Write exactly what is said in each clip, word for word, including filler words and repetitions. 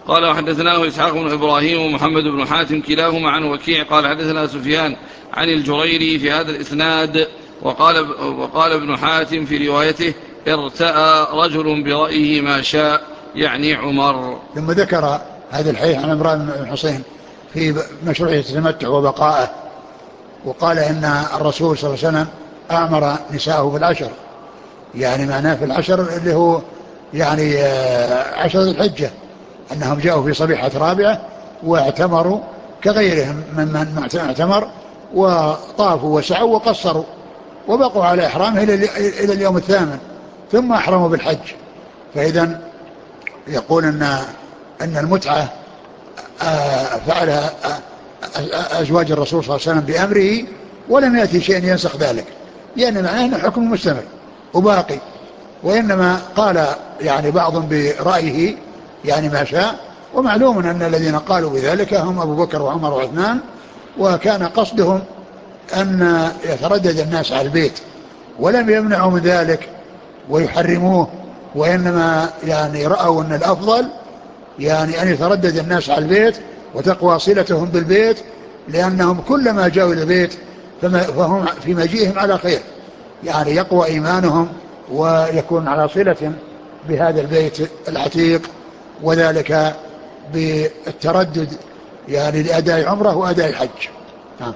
قال وحدثناه إسحاق بن إبراهيم ومحمد بن حاتم كلاهما عن وكيع قال حدثنا سفيان عن الجريري في هذا الإسناد. وقال, وقال ابن حاتم في روايته ارتأى رجل برأيه ما شاء يعني عمر. ثم ذكر هذا الحديث عن عمران بن حسين في مشروعية التمتع وبقائه، وقال إن الرسول صلى الله عليه وسلم أمر نساءه بالعشر، يعني معناه في العشر اللي هو يعني عشر ذي الحجة، أنهم جاءوا في صبيحة رابعة واعتمروا كغيرهم ممن اعتمر وطافوا وسعوا وقصروا وبقوا على إحرامه إلى اليوم الثامن ثم أحرموا بالحج. فإذا يقول أن أن المتعة فعلها أزواج الرسول صلى الله عليه وسلم بأمره ولم يأتي شيء ينسخ ذلك، يعني معناه أنه حكم مستمر وباقي. وإنما قال يعني بعض برأيه يعني ما شاء، ومعلوم أن الذين قالوا بذلك هم أبو بكر وعمر وعثمان، وكان قصدهم أن يتردد الناس على البيت ولم يمنعوا من ذلك ويحرموه، وإنما يعني رأوا أن الأفضل يعني أن يتردد الناس على البيت وتقوى صلتهم بالبيت، لأنهم كلما جاءوا إلى البيت فهم في مجيئهم على خير، يعني يقوى إيمانهم ويكون على صلة بهذا البيت العتيق، وذلك بالتردد يعني لأداء عمره وأداء الحج. نعم.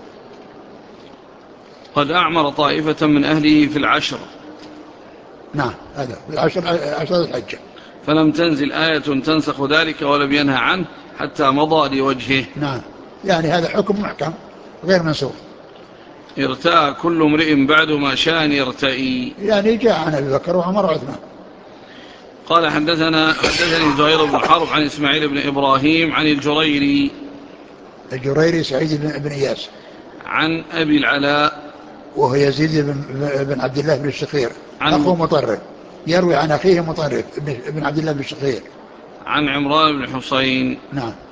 قد أعمر طائفة من أهله في العشر. نعم هذا في العشر عشر الحجة. فلم تنزل آية تنسخ ذلك ولم ينهى عنه حتى مضى لوجهه. نعم، يعني هذا حكم محكم غير منسوخ. ارتأى كل امرئ بعد ما شاء يرتئي، يعني جاء عن أبي بكر وعمر وعثمان. قال حدثنا حدثني زهير بن حرب عن إسماعيل بن إبراهيم عن الجريري الجريري سعيد بن, بن إياس عن أبي العلاء وهو يزيد بن, بن عبد الله بن الشخير أخو عن مطرف، يروي عن أخيه مطرف بن عبد الله بن الشخير عن عمران بن حسين. نعم.